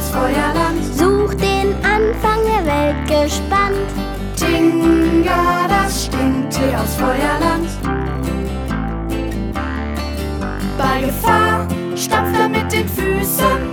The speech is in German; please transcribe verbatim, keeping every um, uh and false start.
aus Feuerland. Sucht den Anfang der Welt gespannt. Tinga, das Stinktee aus Feuerland. Bei Gefahr stampft er mit den Füßen.